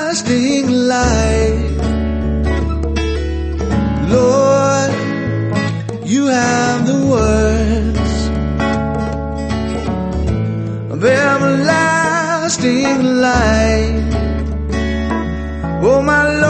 everlasting light. Lord, you have the words of everlasting light. Oh my Lord,